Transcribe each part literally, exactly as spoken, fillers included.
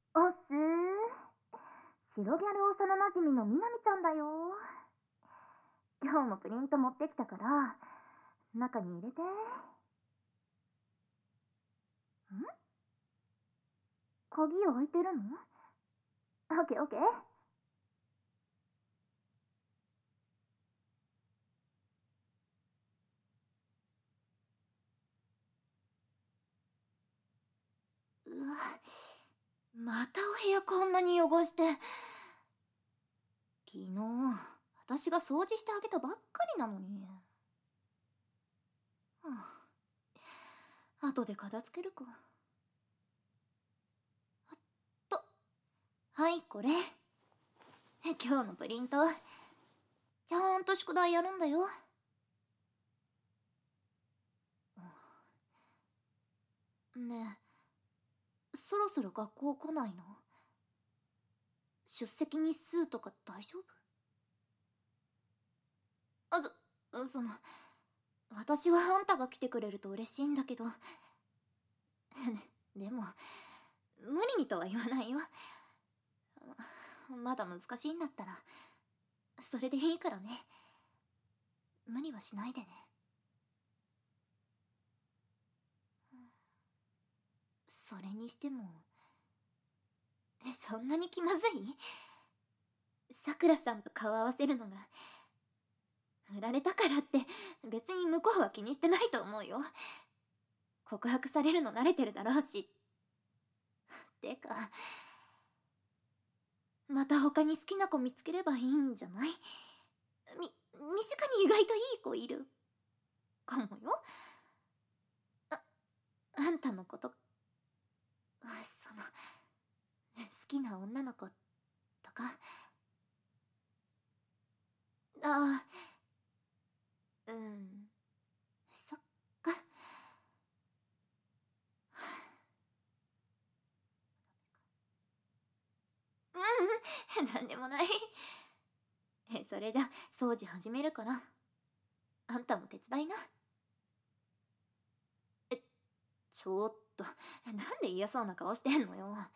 おっすー。白ギャル幼なじみのみなみちゃんだよ。今日もプリント持ってきたから、中に入れて。ん鍵開いてるの？オッケーオッケー。 うわ、またお部屋こんなに汚して。昨日、私が掃除してあげたばっかりなのに。はあ、後で片付けるか。あっと、はいこれ。今日のプリント。ちゃんと宿題やるんだよ。ねえ、そろそろ学校来ないの？出席日数とか大丈夫？あ、そ、その、私はあんたが来てくれると嬉しいんだけど。でも、無理にとは言わないよ。まだ難しいんだったら、それでいいからね。無理はしないでね。それにしても、え、そんなに気まずい？さくらさんと顔合わせるのが、振られたからって別に向こうは気にしてないと思うよ。告白されるの慣れてるだろうし。てか、また他に好きな子見つければいいんじゃない？み、身近に意外といい子いるかもよ。あ、あんたのこと、あ、その、好きな女の子とか。ああ、うん、そっか。うん、なんでもない。え、それじゃ掃除始めるから、あんたも手伝いな。え、ちょっと、なんで嫌そうな顔してんのよ。は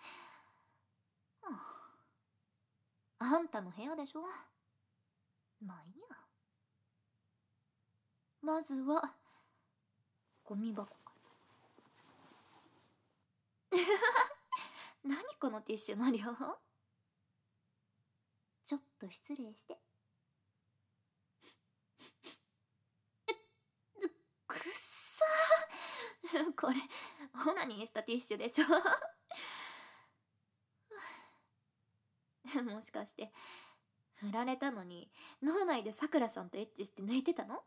あ、あんたの部屋でしょ。まあいいや。まずは、ゴミ箱から。何このティッシュの量？ちょっと失礼して。くっさー。これオナニーしたティッシュでしょ。もしかして振られたのに脳内でさくらさんとエッチして抜いてたの？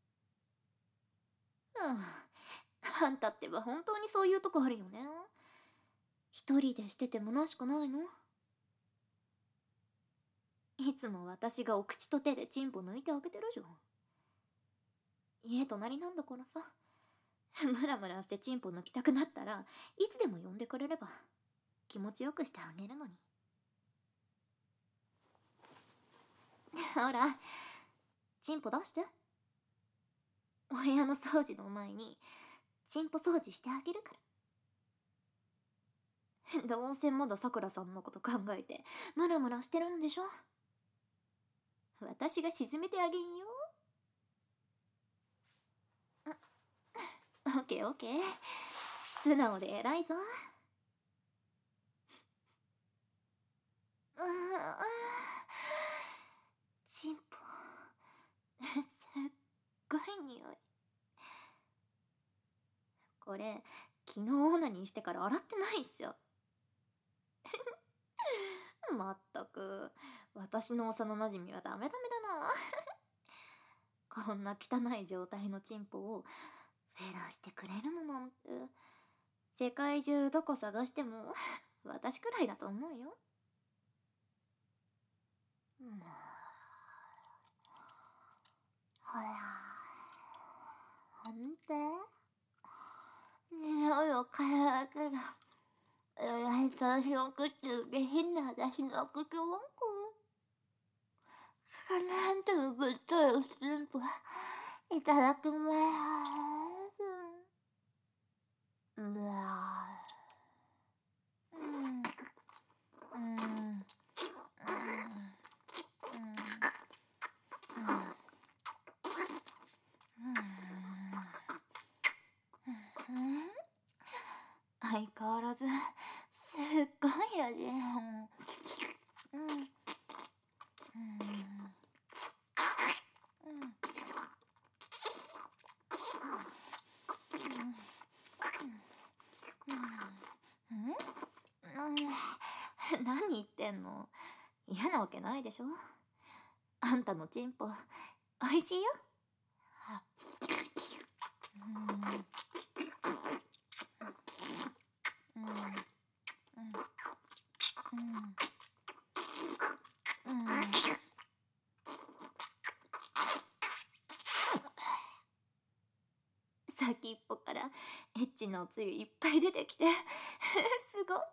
うん、あんたってば本当にそういうとこあるよね。一人でしてて虚しくないの？いつも私がお口と手でチンポ抜いてあげてるじゃん。家隣なんだからさ。ムラムラしてチンポ抜きたくなったらいつでも呼んでくれれば気持ちよくしてあげるのに。ほら、チンポ出して。お部屋の掃除の前にチンポ掃除してあげるから。どうせまださくらさんのこと考えてムラムラしてるんでしょ。私が沈めてあげんよ。オッケーオッケー。素直で偉いぞ。うーチンポすっごい匂い。これ昨日オナニーしてから洗ってないっしょ。まったく私の幼なじみはダメダメだな。こんな汚い状態のチンポをフェラしてくれるのなんて世界中どこ探しても私くらいだと思うよ。もうほらほんと匂いを嗅いだだけがえらい調子を食ってる下品な私の口文句かなんてぶっといスープいただきます。うわうん相変わらずすっごい味。うん。うん。うん。うん。何言ってんの？嫌なわけないでしょ。あんたのチンポ美味しいよ。うんうんうんうんうん。先っぽからエッチなおつゆいっぱい出てきてすごい。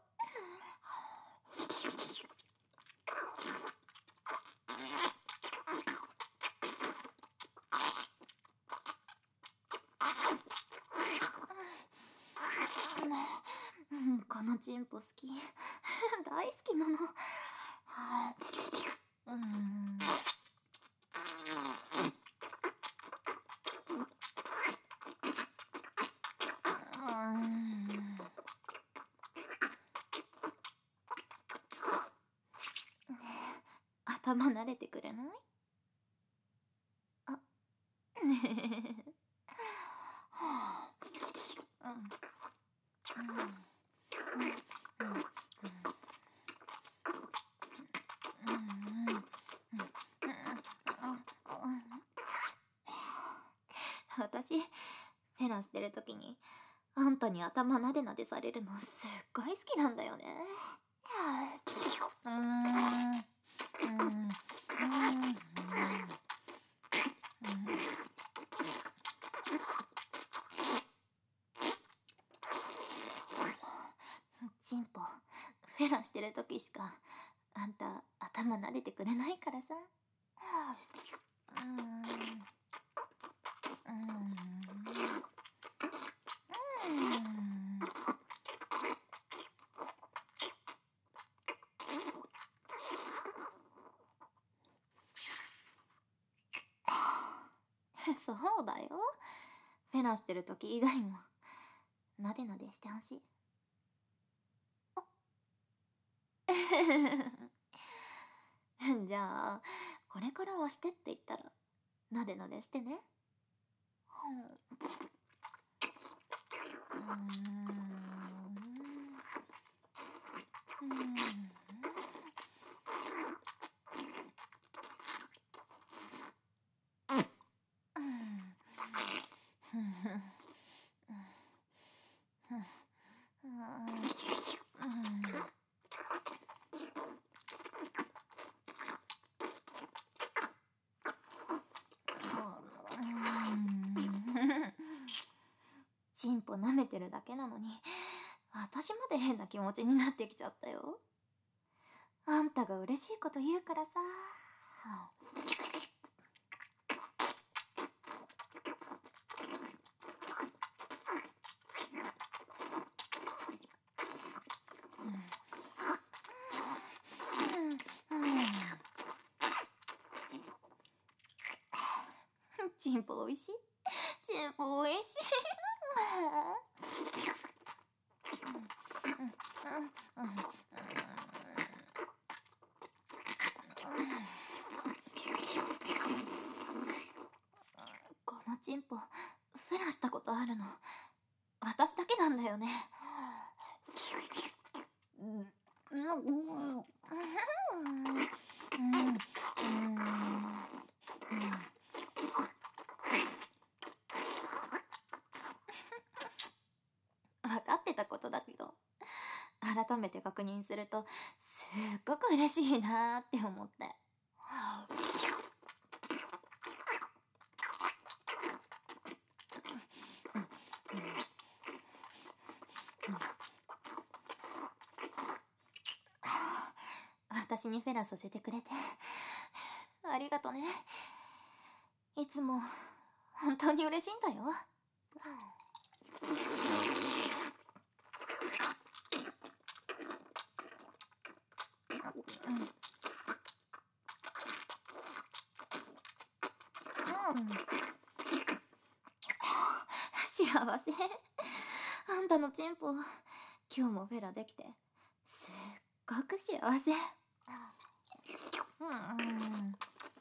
うん、このチンポ好き。大好きなの。うん。頭撫でてくれない？あ、ねえ。うん。うん。私、フェラしてる時にあんたに頭なでなでされるのすっごい好きなんだよね。うーん。うん。うん。チンポ、フェラしてる時しかあんた頭撫でてくれないからさ。うん。うん。そうだよ。フェラしてる時以外もなでなでしてほしい。じゃあこれからはしてって言ったらなでなでしてね。うん。うん。チンポ舐めてるだけなのに私まで変な気持ちになってきちゃったよ。あんたが嬉しいこと言うからさ。チンポおいしい。チンポおいしい。このチンポフェラしたことあるの私だけなんだよね。分かってたことだけど改めて確認するとすっごく嬉しいなーって思って。私にフェラさせてくれてありがとね。いつも本当に嬉しいんだよ。幸せ。あんたのチンポ今日もフェラできてすっごく幸せ。うん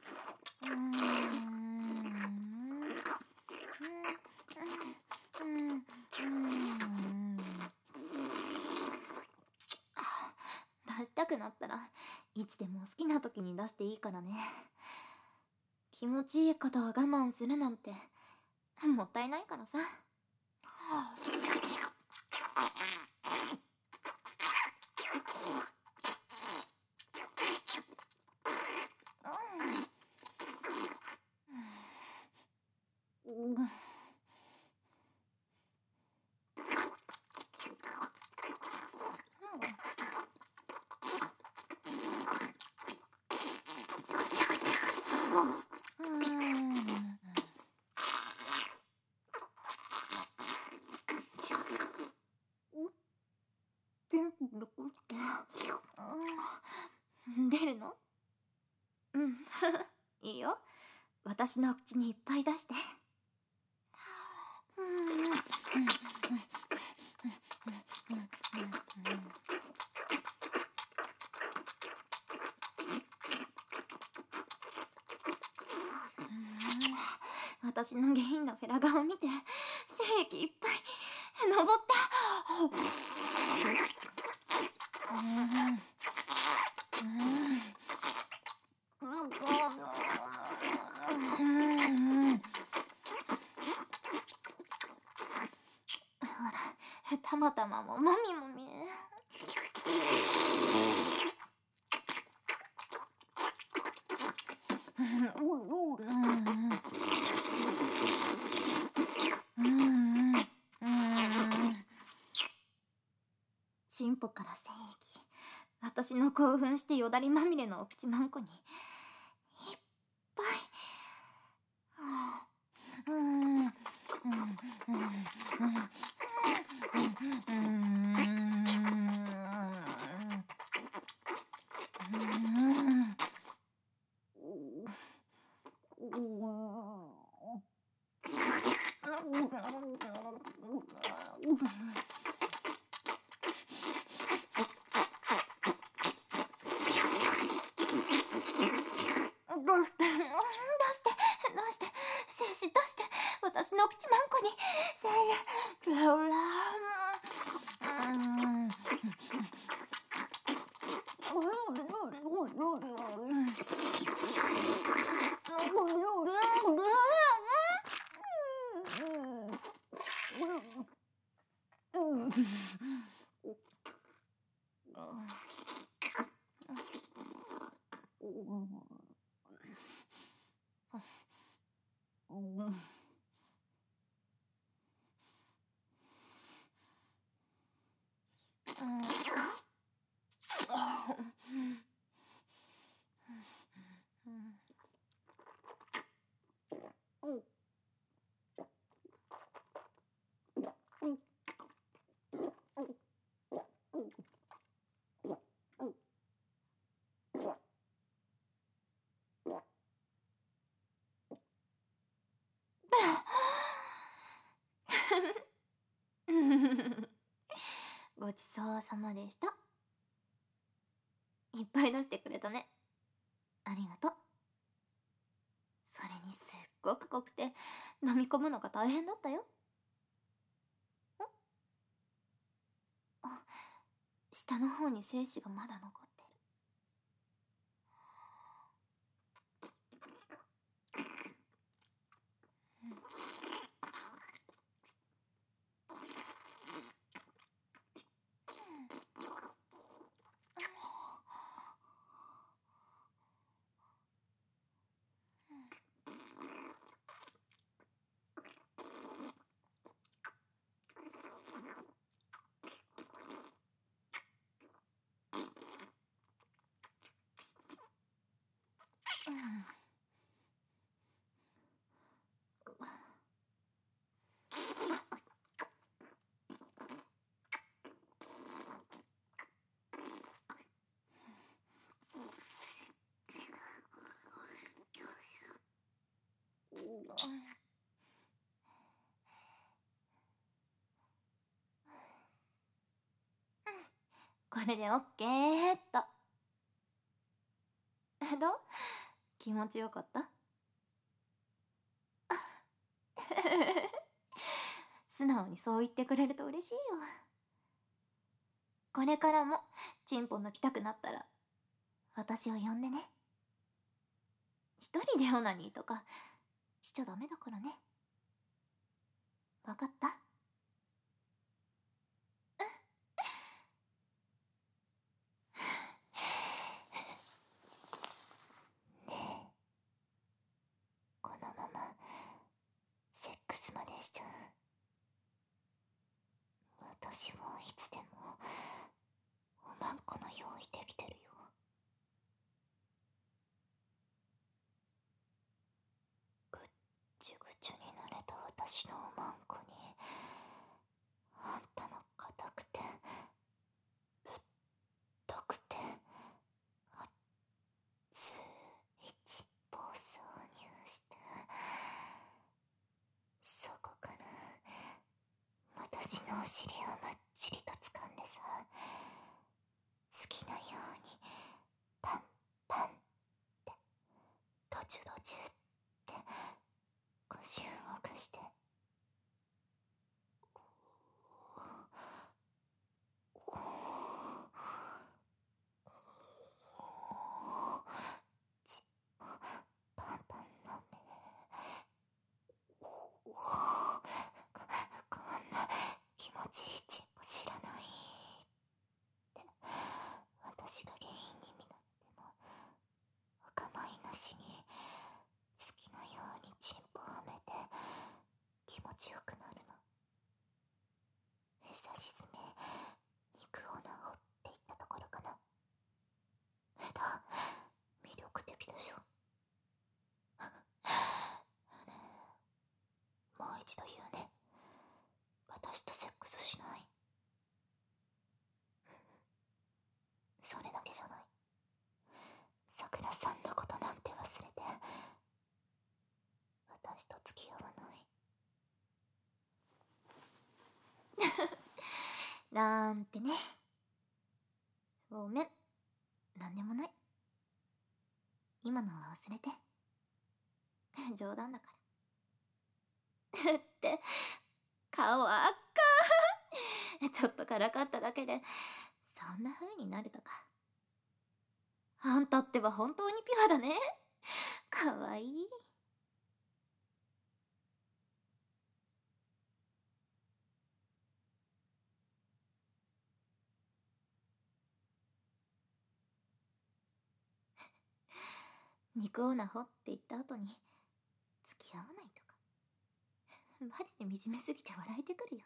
出したくなったらいつでも好きな時に出していいからね。気持ちいいことを我慢するなんてもったいないからさ。出るの？うん、いいよ。私の口にいっぱい出して。私の下品なフェラ顔を見て、精液いっぱい登った。ほら、たまたまももみもみ。チンポから精液、私の興奮してよだれまみれのお口まんこにいっぱい。私の口まんこに精液。ラウラごちそうさまでした。いっぱい出してくれたね。ありがとう。それにすっごく濃くて飲み込むのが大変だったよ。ん？あ、下の方に精子がまだ残ってる。 これでオッケーっと。どう？気持ちよかった？素直にそう言ってくれると嬉しいよ。これからもチンポ抜きたくなったら私を呼んでね。一人でオナニーとかしちゃダメだからね。わかった？ ねえ、このままセックスまでしちゃう？私はいつでもおまんこの用意できてるよ。ぐっちゅぐちゅになれた私のおまんこに、あんたの硬くてぶっとくて熱いチンポを挿入して、そこから私のお尻をむっちりと掴んでさ、好きなようにパンパンってドチュドチュって腰を動かして、チンポパンパンの目、こんな気持ちいいチンポ知らないって、私が下品に身勝手もお構いなしに好きなようにチンポを埋めて気持ちよくなるの。さしずめ肉をなほっていったところかな。えだ、魅力的でしょ。ねえ、もう一度言うね。私とセックスしない？それだけじゃない。さくらさんのことなんて忘れて私と付き合わない？ なんてね。ごめん。なんでもない。今のは忘れて。冗談だから。って顔赤ーちょっとからかっただけでそんな風になれたか。あんたってば本当にピュアだね。かわいい。肉をなほって言った後に付き合わないとか、マジで惨めすぎて笑えてくるよ。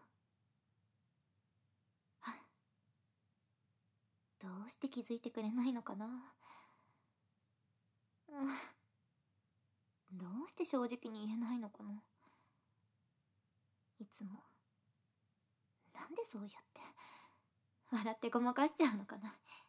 どうして気づいてくれないのかな。うん、どうして正直に言えないのかな。いつもなんでそうやって笑ってごまかしちゃうのかな。